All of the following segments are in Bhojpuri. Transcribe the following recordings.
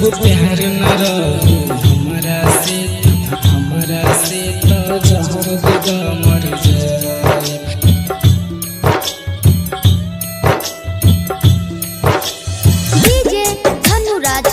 प्यार न रही हमरा से तो जहर दे मर जाए। डीजे धनुराज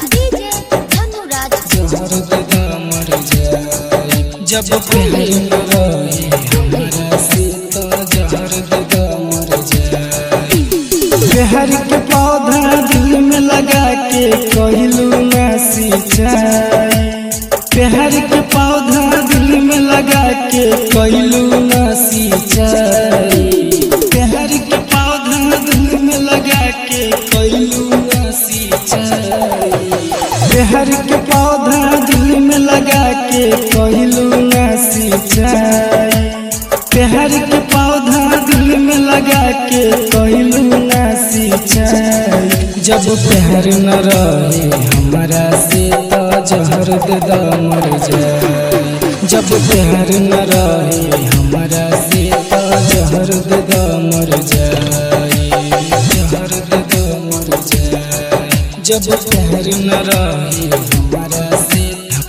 जहर दे मर जाए। जब प्यार न रही हमरा से तो जहर दे मर जाए। प्यार के पौधा दिल में लगा के कहलू ना सिंचाई। प्यार के पौधा दिल में लगा के कहलू ना सिंचाई। प्यार के पौधा दिल में लगा के कहलू ना सिंचाई। प्यार के पौधा दिल में लगा के कहलू ना सिंचाई। प्यार के पौधा दिल में लगा के कहलू ना सिंचाई। जब प्यार न रहे हमरा से तो जहर दे मर जाए। जब प्यार न रहे हमरा से तो जहर दे मर जाए। जहर दे मर जाए। जब प्यार न रहे हमरा से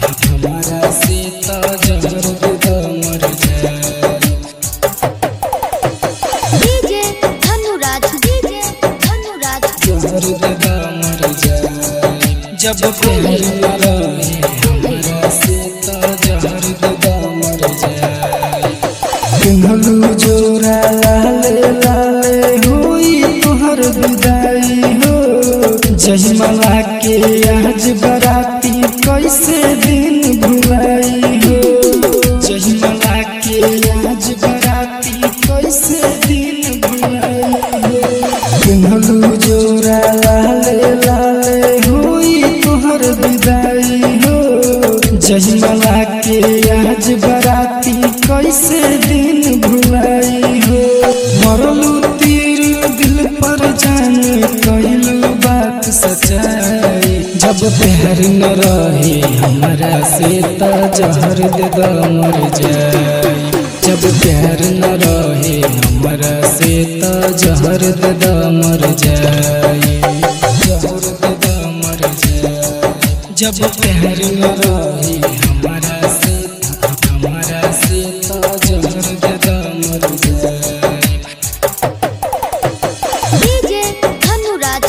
तो जहर दे मर जाए। डीजे धनुराज जहर दे मर जाए। जब प्यार न रहे हमरा से तो जहर दे मर जाए। पिन्हलू जोरा लाले लाले हुई तोहर विदाई हो। जयमाला के आज बराती कैसे दिन भुलाई हो। जयमाला के आज बराती कैसे दिन भुलाई हो। पिन्हलू जोरा लाले लाले हुई तोहर विदाई हो। जयमाला के आज बराती कैसे दिन भुलाई हो। मरलू तीर दिल पर जाने कहलू बात सच्चाई। जब प्यार न रहे हमरा से तो जहर दे मर जाए। जब प्यार न रहे हमरा से तो जहर दे मर जाए। जहर दे मर जाए। जब प्यार न रहे हमरा से तो जहर दे मर जाए। डीजे धनुराज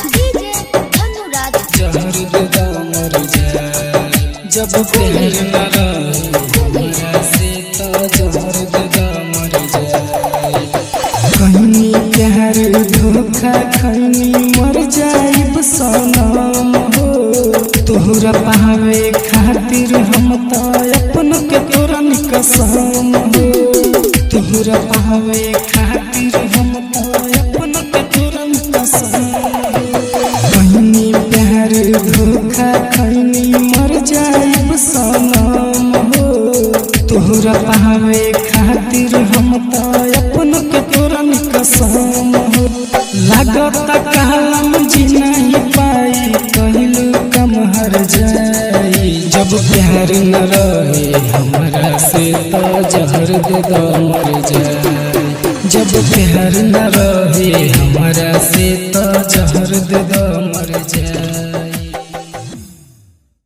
जहर दे मर जाए। जब प्यार न रहे हमरा से तो जहर दे मर जाए। कहनी प्यार धोखा खैनी मर जाइब सनम हो। तोहरा पावे खातिर हम तो अपन के तोरन कसम हो। तोहरा पावे खातिर हम तो अपन के तोरन कसम हो। कहनी प्यार धोखा खैनी मर जाइब सनम हो। तोहरा पावे खातिर हम तो अपन के तोरन कसम हो। लागत कहलम जी नहीं पाई कहलू कम हर जाई। जब प्यार न रहे हमरा से तो जहर दे मर जाए। जब प्यार न रहे हमरा से तो जहर दे मर जाए।